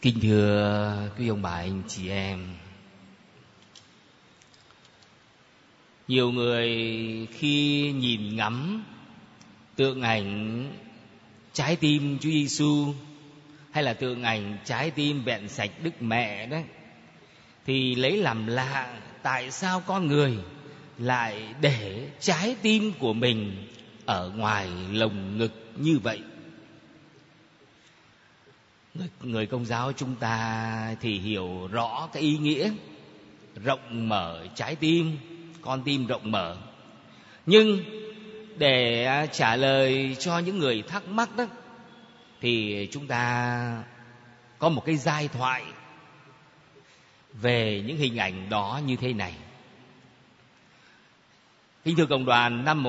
Kính thưa quý ông bà anh chị em, nhiều người khi nhìn ngắm tượng ảnh trái tim Chúa Giêsu hay là tượng ảnh trái tim vẹn sạch Đức Mẹ đấy, thì lấy làm lạ tại sao con người lại để trái tim của mình ở ngoài lồng ngực như vậy. Người Công giáo chúng ta thì hiểu rõ cái ý nghĩa rộng mở trái tim, con tim rộng mở. Nhưng để trả lời cho những người thắc mắc đó, thì chúng ta có một cái giai thoại về những hình ảnh đó như thế này. Kính thưa cộng đoàn, năm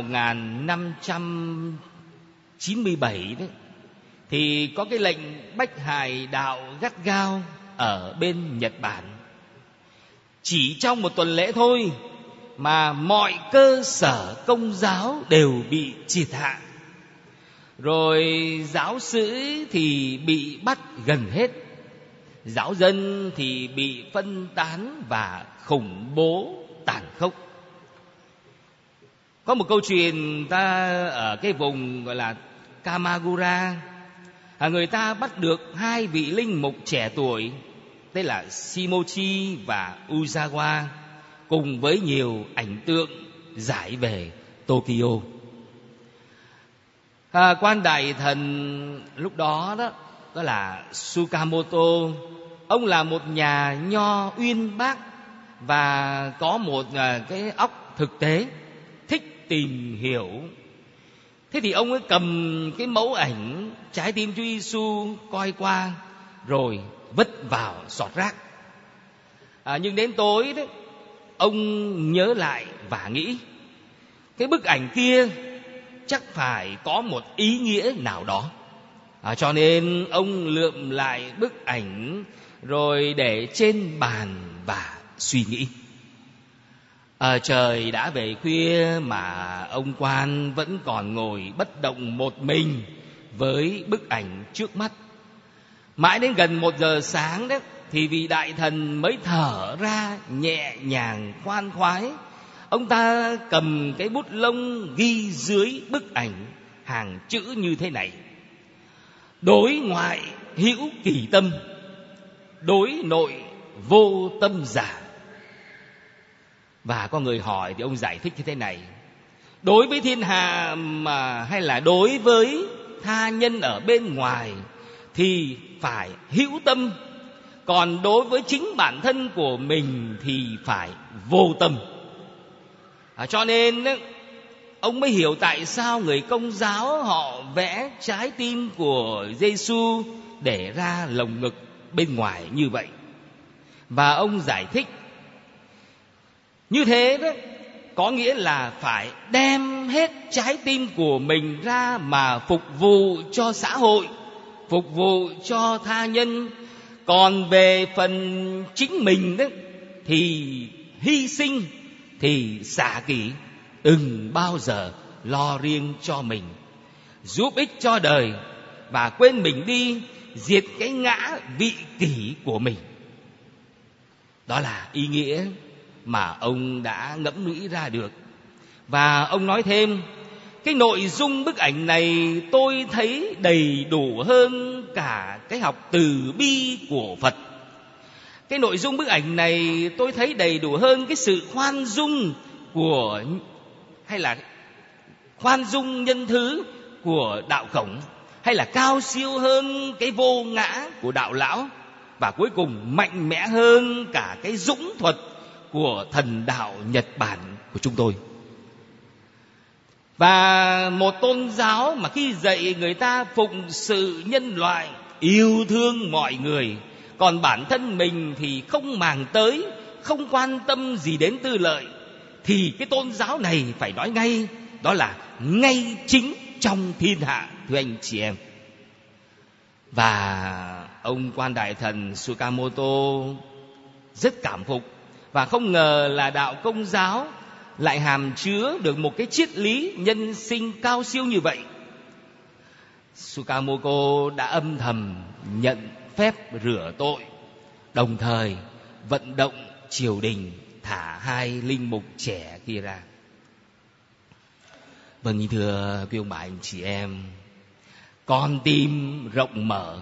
1597 đấy, thì có cái lệnh bách hại đạo gắt gao ở bên Nhật Bản. Chỉ trong một tuần lễ thôi mà mọi cơ sở công giáo đều bị triệt hạ. Rồi giáo sĩ thì bị bắt gần hết, giáo dân thì bị phân tán và khủng bố tàn khốc. Có một câu chuyện ta ở cái vùng gọi là Kamakura, người ta bắt được hai vị linh mục trẻ tuổi, tên là Shimochi và Uzawa, cùng với nhiều ảnh tượng giải về Tokyo. Quan đại thần lúc đó đó là Tsukamoto. Ông là một nhà nho uyên bác và có một cái óc thực tế, thích tìm hiểu. Thế thì ông ấy cầm cái mẫu ảnh trái tim Chúa Giêsu coi qua rồi vứt vào xọt rác. Nhưng đến tối đấy, ông nhớ lại và nghĩ cái bức ảnh kia chắc phải có một ý nghĩa nào đó. Cho nên ông lượm lại bức ảnh rồi để trên bàn và suy nghĩ. Trời đã về khuya mà ông quan vẫn còn ngồi bất động một mình với bức ảnh trước mắt. Mãi đến gần 1 giờ sáng đấy, thì vị đại thần mới thở ra nhẹ nhàng khoan khoái. Ông ta cầm cái bút lông ghi dưới bức ảnh hàng chữ như thế này: đối ngoại hữu kỳ tâm, đối nội vô tâm giả. Và có người hỏi thì ông giải thích như thế này: đối với thiên hạ mà hay là đối với tha nhân ở bên ngoài thì phải hữu tâm, còn đối với chính bản thân của mình thì phải vô tâm. Cho nên ông mới hiểu tại sao người Công giáo họ vẽ trái tim của Giêsu để ra lồng ngực bên ngoài như vậy. Và ông giải thích như thế đó có nghĩa là phải đem hết trái tim của mình ra mà phục vụ cho xã hội, phục vụ cho tha nhân. Còn về phần chính mình đó thì hy sinh, thì xả kỷ, đừng bao giờ lo riêng cho mình, giúp ích cho đời và quên mình đi, diệt cái ngã vị kỷ của mình. Đó là ý nghĩa mà ông đã ngẫm nghĩ ra được. Và ông nói thêm, cái nội dung bức ảnh này tôi thấy đầy đủ hơn cả cái học từ bi của Phật. Cái nội dung bức ảnh này tôi thấy đầy đủ hơn cái sự khoan dung của, hay là khoan dung nhân thứ của đạo Khổng, hay là cao siêu hơn cái vô ngã của đạo Lão, và cuối cùng mạnh mẽ hơn cả cái dũng thuật của thần đạo Nhật Bản của chúng tôi. Và một tôn giáo mà khi dạy người ta phụng sự nhân loại, yêu thương mọi người, còn bản thân mình thì không màng tới, không quan tâm gì đến tư lợi, thì cái tôn giáo này phải nói ngay, đó là ngay chính trong thiên hạ, thưa anh chị em. Và ông quan đại thần Tsukamoto rất cảm phục, và không ngờ là đạo Công giáo lại hàm chứa được một cái triết lý nhân sinh cao siêu như vậy. Tsukamoto đã âm thầm nhận phép rửa tội, đồng thời vận động triều đình thả 2 linh mục trẻ kia ra. Vâng, thưa quý ông bà anh chị em, con tim rộng mở,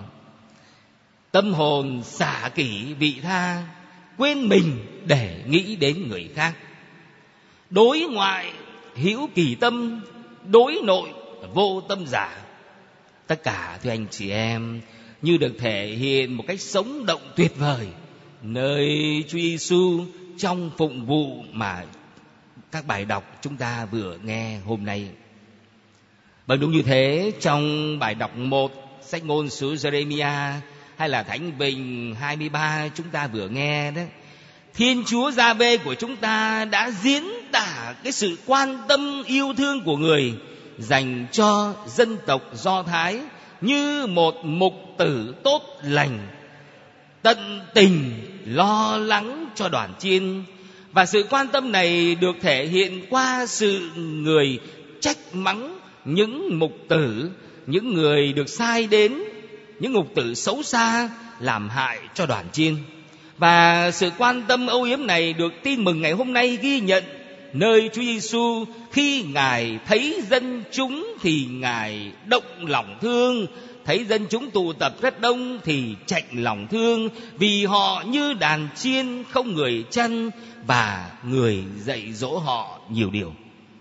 tâm hồn xả kỷ vị tha, quên mình để nghĩ đến người khác. Đối ngoại hữu kỳ tâm, đối nội vô tâm giả. Tất cả thưa anh chị em như được thể hiện một cách sống động tuyệt vời nơi Chúa Giêsu trong phụng vụ mà các bài đọc chúng ta vừa nghe hôm nay. Vâng, đúng như thế, trong bài đọc 1 sách ngôn sứ Giê-rê-mi-a hay là Thánh Bình 23 chúng ta vừa nghe đó, Thiên Chúa Gia-vê của chúng ta đã diễn tả cái sự quan tâm yêu thương của người dành cho dân tộc Do Thái như một mục tử tốt lành, tận tình lo lắng cho đoàn chiên. Và sự quan tâm này được thể hiện qua sự người trách mắng những mục tử, những người được sai đến, những mục tử xấu xa làm hại cho đoàn chiên. Và sự quan tâm âu yếm này được Tin Mừng ngày hôm nay ghi nhận nơi Chúa Giêsu khi Ngài thấy dân chúng thì Ngài động lòng thương, thấy dân chúng tụ tập rất đông thì chạnh lòng thương, vì họ như đàn chiên không người chăn và người dạy dỗ họ nhiều điều.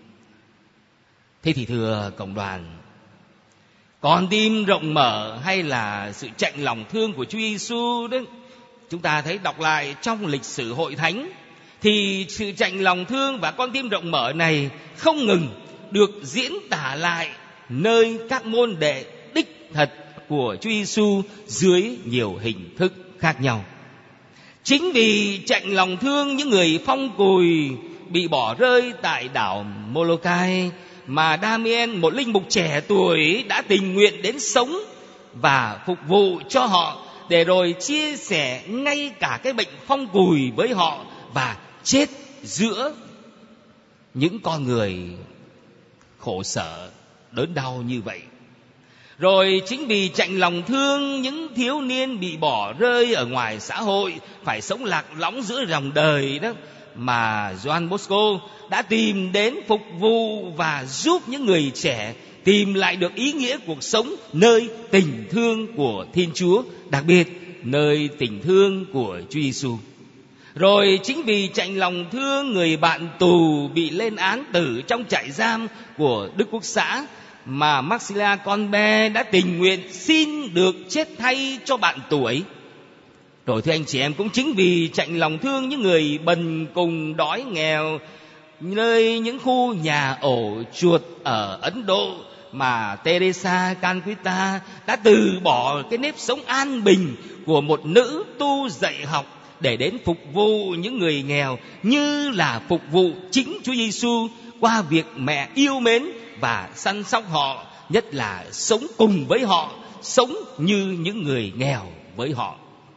Thế thì thưa cộng đoàn, con tim rộng mở hay là sự chạnh lòng thương của Chúa Giêsu đó, chúng ta thấy đọc lại trong lịch sử hội thánh thì sự chạnh lòng thương và con tim rộng mở này không ngừng được diễn tả lại nơi các môn đệ đích thật của Chúa Giêsu dưới nhiều hình thức khác nhau. Chính vì chạnh lòng thương những người phong cùi bị bỏ rơi tại đảo Molokai mà Damien, một linh mục trẻ tuổi, đã tình nguyện đến sống và phục vụ cho họ, để rồi chia sẻ ngay cả cái bệnh phong cùi với họ và chết giữa những con người khổ sở đớn đau như vậy. Rồi chính vì chạnh lòng thương những thiếu niên bị bỏ rơi ở ngoài xã hội, phải sống lạc lõng giữa dòng đời đó, mà Gioan Bosco đã tìm đến phục vụ và giúp những người trẻ tìm lại được ý nghĩa cuộc sống nơi tình thương của Thiên Chúa, đặc biệt nơi tình thương của Chúa Giêsu. Rồi chính vì chạnh lòng thương người bạn tù bị lên án tử trong trại giam của Đức Quốc xã mà Maxilla Conbe đã tình nguyện xin được chết thay cho bạn tuổi. Rồi thưa anh chị em, cũng chính vì chạnh lòng thương những người bần cùng đói nghèo nơi những khu nhà ổ chuột ở Ấn Độ mà Teresa Calcutta đã từ bỏ cái nếp sống an bình của một nữ tu dạy học để đến phục vụ những người nghèo, như là phục vụ chính Chúa Giêsu qua việc mẹ yêu mến và săn sóc họ, nhất là sống cùng với họ, sống như những người nghèo với họ.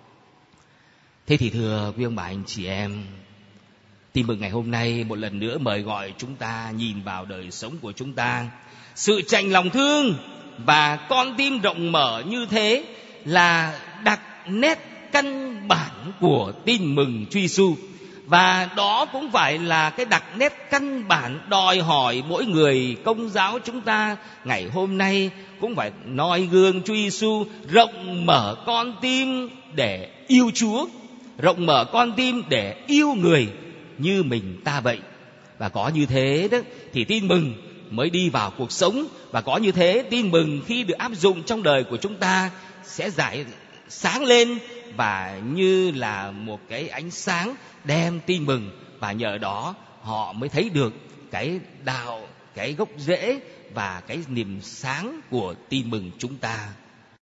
Thế thì thưa quý ông bà anh chị em, Tin Mừng ngày hôm nay một lần nữa mời gọi chúng ta nhìn vào đời sống của chúng ta. Sự chạnh lòng thương và con tim rộng mở như thế là đặc nét căn bản của Tin Mừng Chúa Giêsu, và đó cũng phải là cái đặc nét căn bản đòi hỏi mỗi người Công giáo chúng ta ngày hôm nay cũng phải noi gương Chúa Giêsu, rộng mở con tim để yêu Chúa, rộng mở con tim để yêu người như mình ta vậy. Và có như thế đó thì Tin Mừng mới đi vào cuộc sống, và có như thế Tin Mừng khi được áp dụng trong đời của chúng ta sẽ rải sáng lên và như là một cái ánh sáng đem Tin Mừng, và nhờ đó họ mới thấy được cái đạo, cái gốc rễ và cái niềm sáng của Tin Mừng chúng ta.